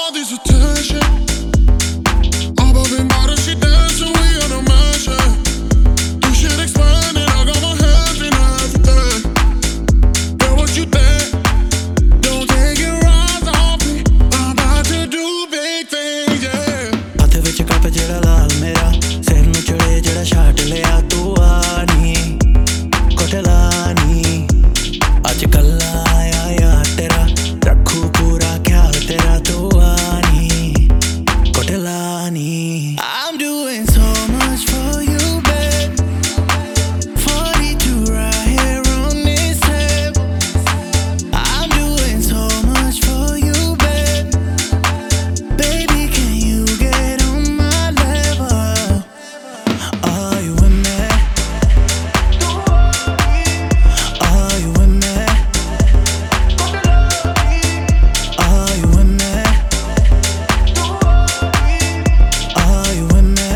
all this attention. All popping bottles, she dancing, we on a mansion. You should explain it, I got my hands in everything. Girl, what you think? Don't take your eyes off me, I'm about to do big things, yeah. हत्थ विच cup जेड़ा लाल मेरा सिर नूं चढ़े जेड़ा छाट लिया तू आनी कोटलानी अज कल्ला आया यार तेरा रखू पूरा ख्याल तेरा तू आनी कोटलानी I'm doing so much for you babe 42 right here on this table I'm doing so much for you babe baby can you get on my level are you with me are you with me are you with me are you with me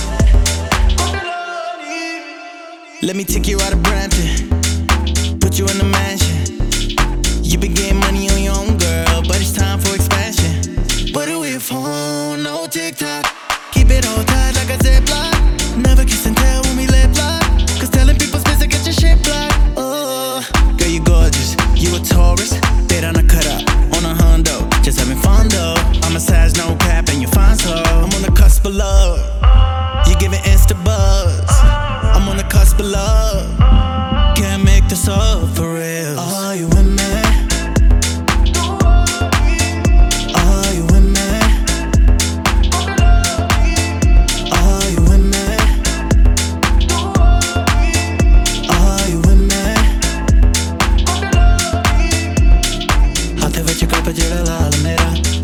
let me take you out of Brampton put you in the mansion you been getting money on your own girl but it's time for expansion what do we phone no TikTok keep it all tight like a ziplock never kiss and tell when we lip lock cause telling people's business get your shit blocked oh girl you gorgeous you a Taurus tera na khara on a Hondo just having fun though I'm a size no cap and you fine so I'm on the cusp of love you giving insta buzz I'm on the cusp of love can't make this up for real are you with me are you with me are you with me are you with me ਹੱਥ ਵਿੱਚ cup ਜਿਹੜਾ ਲਾਲ ਮੇਰਾ